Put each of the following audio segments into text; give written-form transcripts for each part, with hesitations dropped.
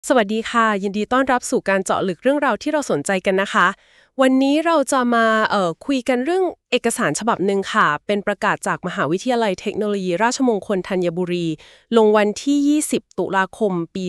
สวัสดีค่ะยินดีต้อนรับสู่การเจาะลึกเรื่องราวที่เราสนใจกันนะคะวันนี้เราจะมาคุยกันเรื่องเอกสารฉบับหนึ่งค่ะเป็นประกาศจากมหาวิทยาลัยเทคโนโลยีราชมงคลธัญบุรีลงวันที่20ตุลาคมปี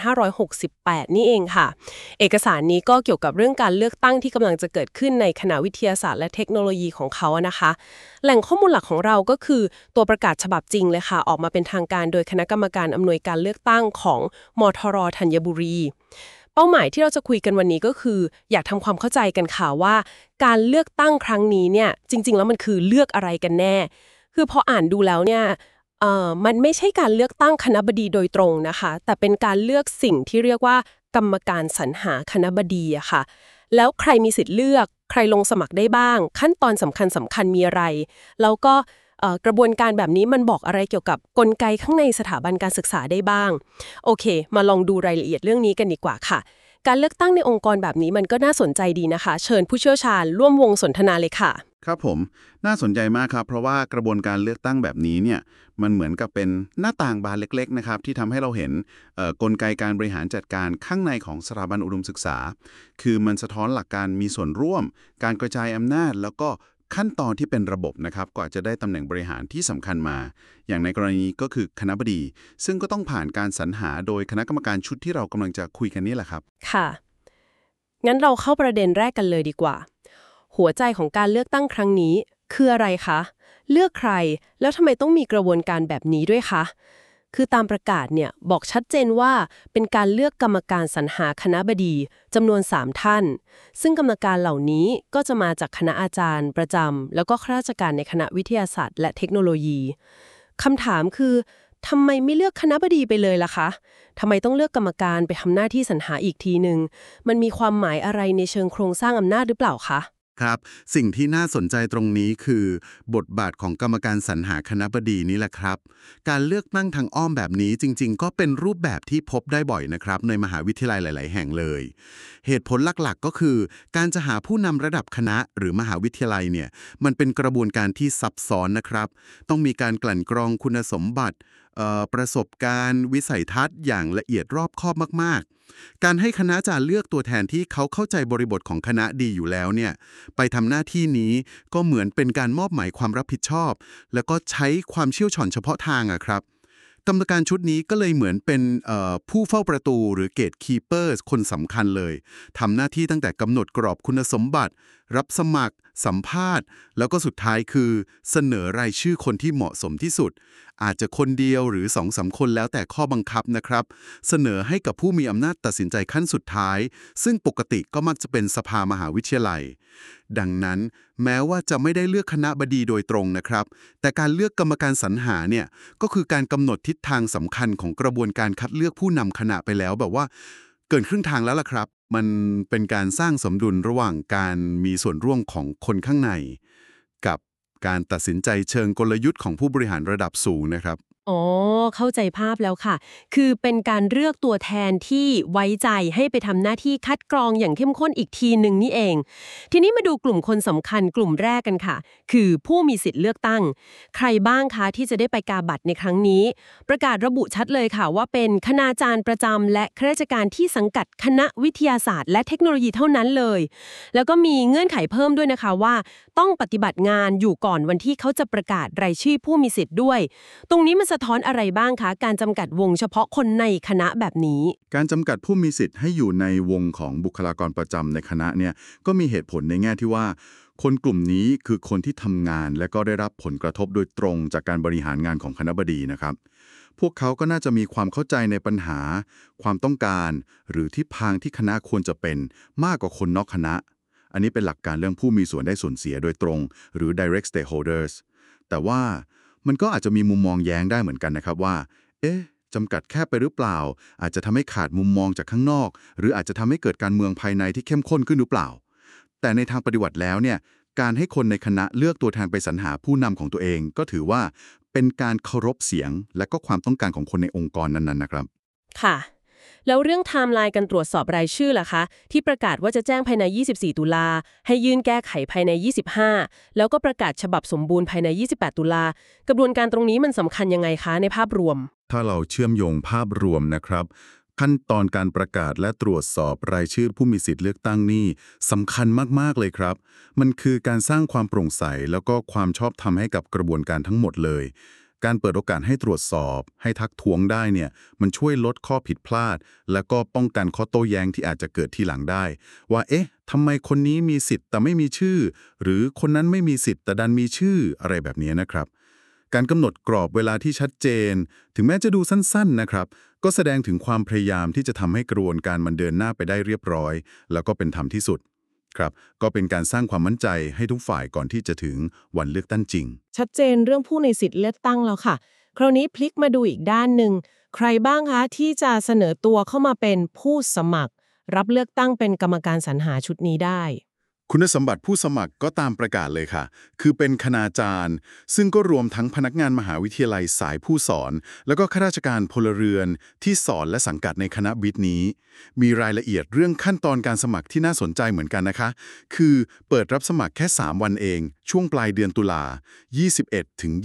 2568นี่เองค่ะเอกสารนี้ก็เกี่ยวกับเรื่องการเลือกตั้งที่กำลังจะเกิดขึ้นในคณะวิทยาศาสตร์และเทคโนโลยีของเขานะคะแหล่งข้อมูลหลักของเราก็คือตัวประกาศฉบับจริงเลยค่ะออกมาเป็นทางการโดยคณะกรรมการอำนวยการเลือกตั้งของมทรธัญบุรี เป้าหมายที่เราจะคุยกันวันนี้ก็คืออยากทำความเข้าใจกันค่ะว่าการเลือกตั้งครั้งนี้เนี่ยจริงๆแล้วมันคือเลือกอะไรกันแน่คือพออ่านดูแล้วเนี่ยมันไม่ใช่การเลือกตั้งคณบดีโดยตรงนะคะแต่เป็นการเลือกสิ่งที่เรียกว่ากรรมการสรรหาคณบดีอะค่ะแล้วใครมีสิทธิ์เลือกใครลงสมัครได้บ้างขั้นตอนสำคัญมีอะไรแล้วก็กระบวนการแบบนี้มันบอกอะไรเกี่ยวกับกลไกข้างในสถาบันการศึกษาได้บ้างโอเคมาลองดูรายละเอียดเรื่องนี้กันดีกว่าค่ะการเลือกตั้งในองค์กรแบบนี้มันก็น่าสนใจดีนะคะเชิญผู้เชี่ยวชาญร่วมวงสนทนาเลยค่ะครับผมน่าสนใจมากครับเพราะว่ากระบวนการเลือกตั้งแบบนี้เนี่ยมันเหมือนกับเป็นหน้าต่างบานเล็กๆนะครับที่ทำให้เราเห็นกลไกการบริหารจัดการข้างในของสถาบันอุดมศึกษาคือมันสะท้อนหลักการมีส่วนร่วมการกระจายอำนาจแล้วก็ขั้นตอนที่เป็นระบบนะครับกว่าจะได้ตำแหน่งบริหารที่สำคัญมาอย่างในกรณีก็คือคณบดีซึ่งก็ต้องผ่านการสรรหาโดยคณะกรรมการชุดที่เรากำลังจะคุยกันนี่แหละครับค่ะงั้นเราเข้าประเด็นแรกกันเลยดีกว่าหัวใจของการเลือกตั้งครั้งนี้คืออะไรคะเลือกใครแล้วทำไมต้องมีกระบวนการแบบนี้ด้วยคะคือตามประกาศเนี่ยบอกชัดเจนว่าเป็นการเลือกกรรมการสรรหาคณบดีจำนวน3ท่านซึ่งกรรมการเหล่านี้ก็จะมาจากคณะอาจารย์ประจำแล้วก็ข้าราชการในคณะวิทยาศาสตร์และเทคโนโลยีคำถามคือทำไมไม่เลือกคณบดีไปเลยล่ะคะทำไมต้องเลือกกรรมการไปทำหน้าที่สรรหาอีกทีหนึ่งมันมีความหมายอะไรในเชิงโครงสร้างอำนาจหรือเปล่าคะครับสิ่งที่น่าสนใจตรงนี้คือบทบาทของกรรมการสรรหาคณบดีนี่แหละครับการเลือกตั้งทางอ้อมแบบนี้จริงๆก็เป็นรูปแบบที่พบได้บ่อยนะครับในมหาวิทยาลัยหลายๆแห่งเลยเหตุผลหลักๆก็คือการจะหาผู้นำระดับคณะหรือมหาวิทยาลัยเนี่ยมันเป็นกระบวนการที่ซับซ้อนนะครับต้องมีการกลั่นกรองคุณสมบัติประสบการณ์วิสัยทัศน์อย่างละเอียดรอบคอบมากๆการให้คณะอาจารย์เลือกตัวแทนที่เขาเข้าใจบริบทของคณะดีอยู่แล้วเนี่ยไปทำหน้าที่นี้ก็เหมือนเป็นการมอบหมายความรับผิดชอบแล้วก็ใช้ความเชี่ยวชาญเฉพาะทางอะครับกรรมการชุดนี้ก็เลยเหมือนเป็นผู้เฝ้าประตูหรือเกตคีเปอร์คนสำคัญเลยทำหน้าที่ตั้งแต่กำหนดกรอบคุณสมบัติรับสมัครสัมภาษณ์แล้วก็สุดท้ายคือเสนอรายชื่อคนที่เหมาะสมที่สุดอาจจะคนเดียวหรือ2-3คนแล้วแต่ข้อบังคับนะครับเสนอให้กับผู้มีอำนาจตัดสินใจขั้นสุดท้ายซึ่งปกติก็มักจะเป็นสภามหาวิทยาลัยดังนั้นแม้ว่าจะไม่ได้เลือกคณะบดีโดยตรงนะครับแต่การเลือกกรรมการสรรหาเนี่ยก็คือการกำหนดทิศทางสำคัญของกระบวนการคัดเลือกผู้นำคณะไปแล้วแบบว่าเกินครึ่งทางแล้วล่ะครับมันเป็นการสร้างสมดุลระหว่างการมีส่วนร่วมของคนข้างในกับการตัดสินใจเชิงกลยุทธ์ของผู้บริหารระดับสูงนะครับอ๋อเข้าใจภาพแล้วค่ะคือเป็นการเลือกตัวแทนที่ไว้ใจให้ไปทำหน้าที่คัดกรองอย่างเข้มข้นอีกทีหนึ่งนี่เองทีนี้มาดูกลุ่มคนสำคัญกลุ่มแรกกันค่ะคือผู้มีสิทธิ์เลือกตั้งใครบ้างคะที่จะได้ไปกาบัตรในครั้งนี้ประกาศระบุชัดเลยค่ะว่าเป็นคณาจารย์ประจำและข้าราชการที่สังกัดคณะวิทยาศาสตร์และเทคโนโลยีเท่านั้นเลยแล้วก็มีเงื่อนไขเพิ่มด้วยนะคะว่าต้องปฏิบัติงานอยู่ก่อนวันที่เขาจะประกาศรายชื่อผู้มีสิทธิ์ด้วยตรงนี้มันสะท้อนอะไรบ้างคะการจำกัดวงเฉพาะคนในคณะแบบนี้การจำกัดผู้มีสิทธิ์ให้อยู่ในวงของบุคลากรประจำในคณะเนี่ยก็มีเหตุผลในแง่ที่ว่าคนกลุ่มนี้คือคนที่ทำงานและก็ได้รับผลกระทบโดยตรงจากการบริหารงานของคณบดีนะครับพวกเขาก็น่าจะมีความเข้าใจในปัญหาความต้องการหรือทิศทางที่คณะควรจะเป็นมากกว่าคนนอกคณะอันนี้เป็นหลักการเรื่องผู้มีส่วนได้ส่วนเสียโดยตรงหรือ direct stakeholders แต่ว่ามันก็อาจจะมีมุมมองแย้งได้เหมือนกันนะครับว่าจำกัดแค่ไปหรือเปล่าอาจจะทำให้ขาดมุมมองจากข้างนอกหรืออาจจะทำให้เกิดการเมืองภายในที่เข้มข้นขึ้นหรือเปล่าแต่ในทางปฏิบัติแล้วเนี่ยการให้คนในคณะเลือกตัวแทนไปสรรหาผู้นำของตัวเองก็ถือว่าเป็นการเคารพเสียงและก็ความต้องการของคนในองค์กรนั้นๆนะครับค่ะแล้วเรื่องไทม์ไลน์การตรวจสอบรายชื่อล่ะคะที่ประกาศว่าจะแจ้งภายใน24ตุลาให้ยื่นแก้ไขภายใน25แล้วก็ประกาศฉบับสมบูรณ์ภายใน28ตุลากระบวนการตรงนี้มันสำคัญยังไงคะในภาพรวมถ้าเราเชื่อมโยงภาพรวมนะครับขั้นตอนการประกาศและตรวจสอบรายชื่อผู้มีสิทธิ์เลือกตั้งนี่สำคัญมากๆเลยครับมันคือการสร้างความโปร่งใสแล้วก็ความชอบธรรมให้กับกระบวนการทั้งหมดเลยการเปิดโอกาสให้ตรวจสอบให้ทักท้วงได้เนี่ยมันช่วยลดข้อผิดพลาดแล้วก็ป้องกันข้อโต้แย้งที่อาจจะเกิดทีหลังได้ว่าเอ๊ะทำไมคนนี้มีสิทธิ์แต่ไม่มีชื่อหรือคนนั้นไม่มีสิทธิ์แต่ดันมีชื่ออะไรแบบนี้นะครับการกำหนดกรอบเวลาที่ชัดเจนถึงแม้จะดูสั้นๆนะครับก็แสดงถึงความพยายามที่จะทำให้กระบวนการมันเดินหน้าไปได้เรียบร้อยแล้วก็เป็นธรรมที่สุดครับก็เป็นการสร้างความมั่นใจให้ทุกฝ่ายก่อนที่จะถึงวันเลือกตั้งจริงชัดเจนเรื่องผู้ในสิทธิ์เลือกตั้งแล้วค่ะคราวนี้พลิกมาดูอีกด้านหนึ่งใครบ้างคะที่จะเสนอตัวเข้ามาเป็นผู้สมัครรับเลือกตั้งเป็นกรรมการสรรหาชุดนี้ได้คุณสมบัติผู้สมัครก็ตามประกาศเลยค่ะคือเป็นคณาจารย์ซึ่งก็รวมทั้งพนักงานมหาวิทยาลัยสายผู้สอนแล้วก็ข้าราชการพลเรือนที่สอนและสังกัดในคณะวิทย์นี้มีรายละเอียดเรื่องขั้นตอนการสมัครที่น่าสนใจเหมือนกันนะคะคือเปิดรับสมัครแค่3วันเองช่วงปลายเดือนตุลา21ถึง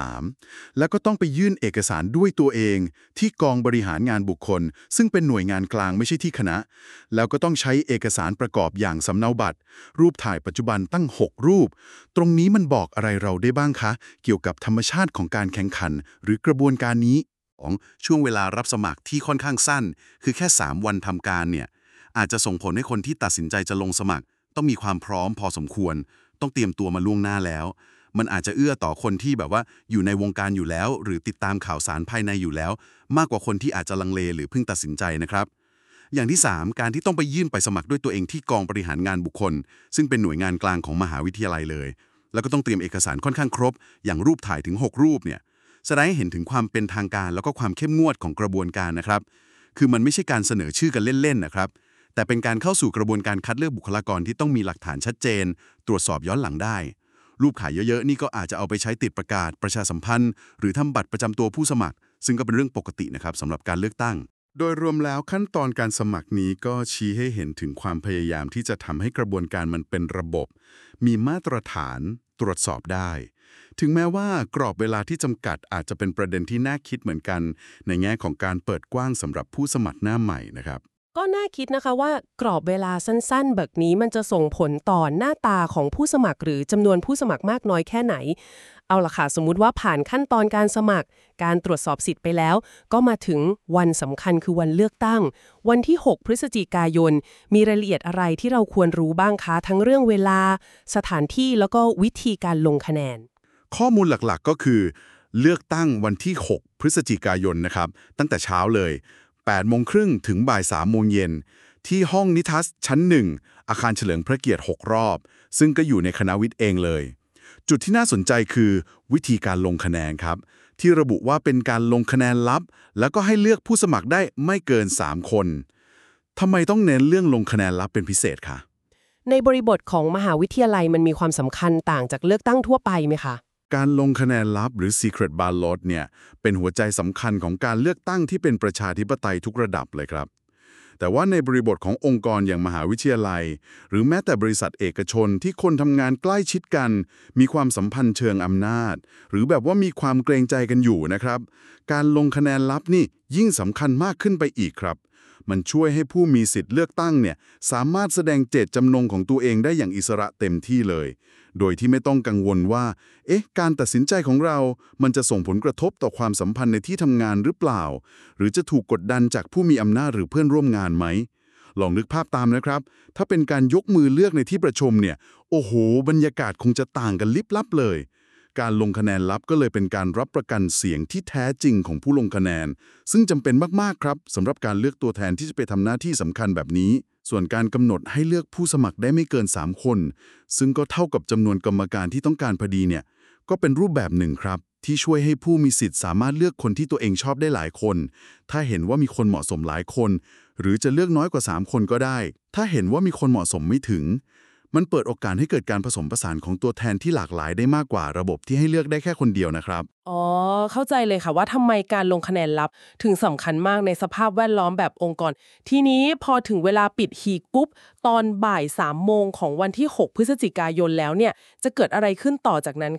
23แล้วก็ต้องไปยื่นเอกสารด้วยตัวเองที่กองบริหารงานบุคคลซึ่งเป็นหน่วยงานกลางไม่ใช่ที่คณะแล้วก็ต้องใช้เอกสารประกอบอย่างสำเนาบัตรรูปถ่ายปัจจุบันตั้ง6รูปตรงนี้มันบอกอะไรเราได้บ้างคะเกี่ยวกับธรรมชาติของการแข่งขันหรือกระบวนการนี้ของช่วงเวลารับสมัครที่ค่อนข้างสั้นคือแค่3วันทำการเนี่ยอาจจะส่งผลให้คนที่ตัดสินใจจะลงสมัครต้องมีความพร้อมพอสมควรต้องเตรียมตัวมาล่วงหน้าแล้วมันอาจจะเอื้อต่อคนที่แบบว่าอยู่ในวงการอยู่แล้วหรือติดตามข่าวสารภายในอยู่แล้วมากกว่าคนที่อาจจะลังเลหรือเพิ่งตัดสินใจนะครับอย่างที่3การที่ต้องไปยื่นไปสมัครด้วยตัวเองที่กองบริหารงานบุคคลซึ่งเป็นหน่วยงานกลางของมหาวิทยาลัยเลยแล้วก็ต้องเตรียมเอกสารค่อนข้างครบอย่างรูปถ่ายถึง6รูปเนี่ยแสดงให้เห็นถึงความเป็นทางการแล้วก็ความเข้มงวดของกระบวนการนะครับคือมันไม่ใช่การเสนอชื่อกันเล่นๆนะครับแต่เป็นการเข้าสู่กระบวนการคัดเลือกบุคลากรที่ต้องมีหลักฐานชัดเจนตรวจสอบย้อนหลังได้รูปถ่ายเยอะๆนี่ก็อาจจะเอาไปใช้ติดประกาศประชาสัมพันธ์หรือทำบัตรประจำตัวผู้สมัครซึ่งก็เป็นเรื่องปกตินะครับสำหรับการเลือกตั้งโดยรวมแล้วขั้นตอนการสมัครนี้ก็ชี้ให้เห็นถึงความพยายามที่จะทำให้กระบวนการมันเป็นระบบมีมาตรฐานตรวจสอบได้ถึงแม้ว่ากรอบเวลาที่จำกัดอาจจะเป็นประเด็นที่น่าคิดเหมือนกันในแง่ของการเปิดกว้างสำหรับผู้สมัครหน้าใหม่นะครับก็น่าคิดนะคะว่ากรอบเวลาสั้นๆแบบนี้มันจะส่งผลต่อหน้าตาของผู้สมัครหรือจำนวนผู้สมัครมากน้อยแค่ไหนเอาล่ะค่ะสมมุติว่าผ่านขั้นตอนการสมัครการตรวจสอบสิทธิ์ไปแล้วก็มาถึงวันสำคัญคือวันเลือกตั้งวันที่6พฤศจิกายนมีรายละเอียดอะไรที่เราควรรู้บ้างคะทั้งเรื่องเวลาสถานที่แล้วก็วิธีการลงคะแนนข้อมูลหลักๆก็คือเลือกตั้งวันที่6พฤศจิกายนนะครับตั้งแต่เช้าเลย8 โมงครึ่งถึงบ่าย3 โมงเย็นที่ห้องนิทรรศชั้น1อาคารเฉลิมพระเกียรติ6รอบซึ่งก็อยู่ในคณะวิทย์เองเลยจุดที่น่าสนใจคือวิธีการลงคะแนนครับที่ระบุว่าเป็นการลงคะแนนลับแล้วก็ให้เลือกผู้สมัครได้ไม่เกิน3 คนทำไมต้องเน้นเรื่องลงคะแนนลับเป็นพิเศษคะในบริบทของมหาวิทยาลัยมันมีความสำคัญต่างจากเลือกตั้งทั่วไปไหมคะการลงคะแนนลับหรือ Secret Ballot เนี่ยเป็นหัวใจสำคัญของการเลือกตั้งที่เป็นประชาธิปไตยทุกระดับเลยครับแต่ว่าในบริบทขององค์กรอย่างมหาวิทยาลัยหรือแม้แต่บริษัทเอกชนที่คนทำงานใกล้ชิดกันมีความสัมพันธ์เชิงอำนาจหรือแบบว่ามีความเกรงใจกันอยู่นะครับการลงคะแนนลับนี่ยิ่งสำคัญมากขึ้นไปอีกครับมันช่วยให้ผู้มีสิทธิ์เลือกตั้งเนี่ยสามารถแสดงเจตจำนงของตัวเองได้อย่างอิสระเต็มที่เลยโดยที่ไม่ต้องกังวลว่าการตัดสินใจของเรามันจะส่งผลกระทบต่อความสัมพันธ์ในที่ทำงานหรือเปล่าหรือจะถูกกดดันจากผู้มีอำนาจหรือเพื่อนร่วมงานไหมลองนึกภาพตามนะครับถ้าเป็นการยกมือเลือกในที่ประชุมเนี่ยโอ้โหบรรยากาศคงจะต่างกันลิบลับเลยการลงคะแนนลับก็เลยเป็นการรับประกันเสียงที่แท้จริงของผู้ลงคะแนนซึ่งจำเป็นมากๆครับสำหรับการเลือกตัวแทนที่จะไปทำหน้าที่สำคัญแบบนี้ส่วนการกำหนดให้เลือกผู้สมัครได้ไม่เกิน3 คนซึ่งก็เท่ากับจำนวนกรรมการที่ต้องการพอดีเนี่ยก็เป็นรูปแบบหนึ่งครับที่ช่วยให้ผู้มีสิทธิ์สามารถเลือกคนที่ตัวเองชอบได้หลายคนถ้าเห็นว่ามีคนเหมาะสมหลายคนหรือจะเลือกน้อยกว่า3 คนก็ได้ถ้าเห็นว่ามีคนเหมาะสมไม่ถึงมันเปิดโอกาสให้เกิดการผสมผสานของตัวแทนที่หลากหลายได้มากกว่าระบบที่ให้เลือกได้แค่คนเดียวนะครับอ๋อเข้าใจเลยค่ะว่าทำไมการลงคะแนนลับถึงสำคัญมากในสภาพแวดล้อมแบบองค์กรทีนี้พอถึงเวลาปิดหีบปุ๊บตอนบ่าย3 โมงของวันที่6พฤศจิกายนแล้วเนี่ยจะเกิดอะไรขึ้นต่อจากนั้นคะ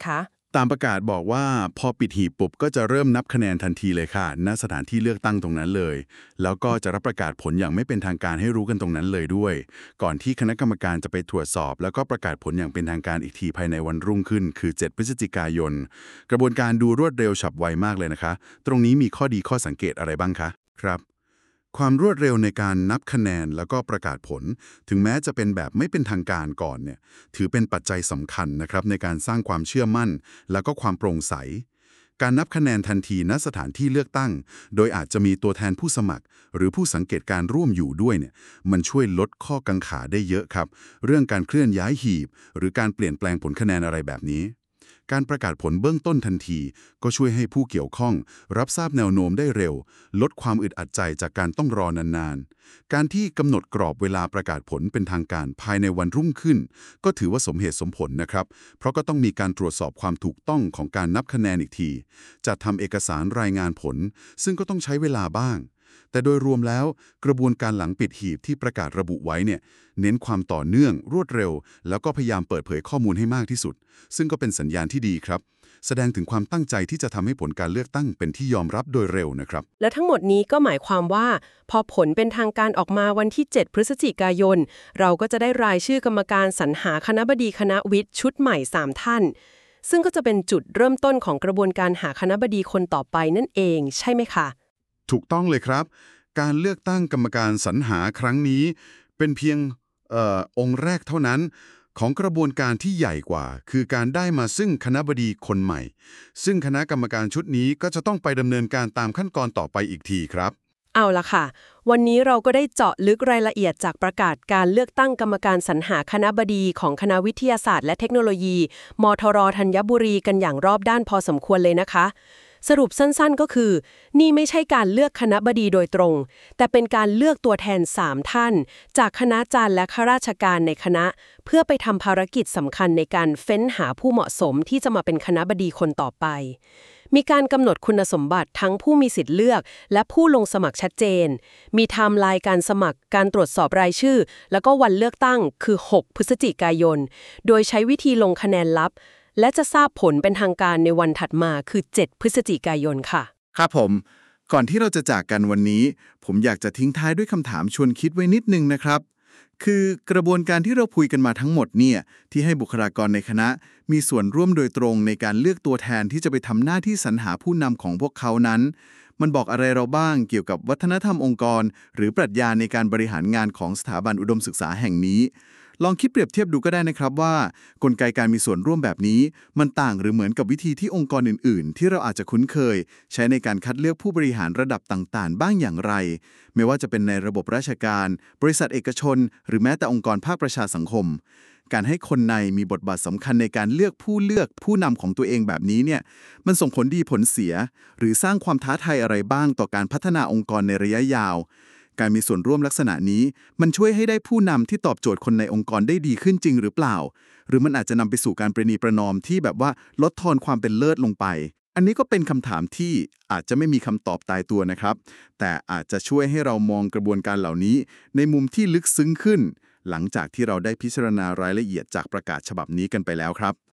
ตามประกาศบอกว่าพอปิดหีบปุ๊บก็จะเริ่มนับคะแนนทันทีเลยค่ะณสถานที่เลือกตั้งตรงนั้นเลยแล้วก็จะรับประกาศผลอย่างไม่เป็นทางการให้รู้กันตรงนั้นเลยด้วยก่อนที่คณะกรรมการจะไปตรวจสอบแล้วก็ประกาศผลอย่างเป็นทางการอีกทีภายในวันรุ่งขึ้นคือ7พฤศจิกายนกระบวนการดูรวดเร็วฉับไวมากเลยนะคะตรงนี้มีข้อดีข้อสังเกตอะไรบ้างคะครับความรวดเร็วในการนับคะแนนแล้วก็ประกาศผลถึงแม้จะเป็นแบบไม่เป็นทางการก่อนเนี่ยถือเป็นปัจจัยสำคัญนะครับในการสร้างความเชื่อมั่นแล้วก็ความโปร่งใสการนับคะแนนทันทีณสถานที่เลือกตั้งโดยอาจจะมีตัวแทนผู้สมัครหรือผู้สังเกตการร่วมอยู่ด้วยเนี่ยมันช่วยลดข้อกังขาได้เยอะครับเรื่องการเคลื่อนย้ายหีบหรือการเปลี่ยนแปลงผลคะแนนอะไรแบบนี้การประกาศผลเบื้องต้นทันทีก็ช่วยให้ผู้เกี่ยวข้องรับทราบแนวโน้มได้เร็วลดความอึดอัดใจจากการต้องรอนานๆการที่กำหนดกรอบเวลาประกาศผลเป็นทางการภายในวันรุ่งขึ้นก็ถือว่าสมเหตุสมผลนะครับเพราะก็ต้องมีการตรวจสอบความถูกต้องของการนับคะแนนอีกทีจัดทำเอกสารรายงานผลซึ่งก็ต้องใช้เวลาบ้างแต่โดยรวมแล้วกระบวนการหลังปิดหีบที่ประกาศระบุไว้เนี่ยเน้นความต่อเนื่องรวดเร็วแล้วก็พยายามเปิดเผยข้อมูลให้มากที่สุดซึ่งก็เป็นสัญญาณที่ดีครับแสดงถึงความตั้งใจที่จะทำให้ผลการเลือกตั้งเป็นที่ยอมรับโดยเร็วนะครับและทั้งหมดนี้ก็หมายความว่าพอผลเป็นทางการออกมาวันที่7พฤศจิกายนเราก็จะได้รายชื่อกรรมการสรรหาคณบดีคณะวิทย์ชุดใหม่3ท่านซึ่งก็จะเป็นจุดเริ่มต้นของกระบวนการหาคณบดีคนต่อไปนั่นเองใช่ไหมคะถูกต้องเลยครับการเลือกตั้งกรรมการสรรหาครั้งนี้เป็นเพียงองค์แรกเท่านั้นของกระบวนการที่ใหญ่กว่าคือการได้มาซึ่งคณบดีคนใหม่ซึ่งคณะกรรมการชุดนี้ก็จะต้องไปดำเนินการตามขั้นตอนต่อไปอีกทีครับเอาล่ะค่ะวันนี้เราก็ได้เจาะลึกรายละเอียดจากประกาศการเลือกตั้งกรรมการสรรหาคณบดีของคณะวิทยาศาสตร์และเทคโนโลยีมทรธัญบุรีกันอย่างรอบด้านพอสมควรเลยนะคะสรุปสั้นๆก็คือนี่ไม่ใช่การเลือกคณบดีโดยตรงแต่เป็นการเลือกตัวแทน3ท่านจากคณาจารย์และข้าราชการในคณะเพื่อไปทำภารกิจสำคัญในการเฟ้นหาผู้เหมาะสมที่จะมาเป็นคณบดีคนต่อไปมีการกำหนดคุณสมบัติทั้งผู้มีสิทธิ์เลือกและผู้ลงสมัครชัดเจนมีไทม์ไลน์การสมัครการตรวจสอบรายชื่อแล้วก็วันเลือกตั้งคือ6พฤศจิกายนโดยใช้วิธีลงคะแนนลับและจะทราบผลเป็นทางการในวันถัดมาคือ7พฤศจิกายนค่ะครับผมก่อนที่เราจะจากกันวันนี้ผมอยากจะทิ้งท้ายด้วยคำถามชวนคิดไว้นิดนึงนะครับคือกระบวนการที่เราคุยกันมาทั้งหมดเนี่ยที่ให้บุคลากรในคณะมีส่วนร่วมโดยตรงในการเลือกตัวแทนที่จะไปทำหน้าที่สรรหาผู้นำของพวกเขานั้นมันบอกอะไรเราบ้างเกี่ยวกับวัฒนธรรมองค์กรหรือปรัชญาในการบริหารงานของสถาบันอุดมศึกษาแห่งนี้ลองคิดเปรียบเทียบดูก็ได้นะครับว่ากลไกการมีส่วนร่วมแบบนี้มันต่างหรือเหมือนกับวิธีที่องค์กรอื่นๆที่เราอาจจะคุ้นเคยใช้ในการคัดเลือกผู้บริหารระดับต่างๆบ้างอย่างไรไม่ว่าจะเป็นในระบบราชการบริษัทเอกชนหรือแม้แต่องค์กรภาคประชาสังคมการให้คนในมีบทบาทสำคัญในการเลือกผู้นำของตัวเองแบบนี้เนี่ยมันส่งผลดีผลเสียหรือสร้างความท้าทายอะไรบ้างต่อการพัฒนาองค์กรในระยะยาวการมีส่วนร่วมลักษณะนี้มันช่วยให้ได้ผู้นำที่ตอบโจทย์คนในองค์กรได้ดีขึ้นจริงหรือเปล่าหรือมันอาจจะนำไปสู่การประนีประนอมที่แบบว่าลดทอนความเป็นเลิศลงไปอันนี้ก็เป็นคำถามที่อาจจะไม่มีคำตอบตายตัวนะครับแต่อาจจะช่วยให้เรามองกระบวนการเหล่านี้ในมุมที่ลึกซึ้งขึ้นหลังจากที่เราได้พิจารณารายละเอียดจากประกาศฉบับนี้กันไปแล้วครับ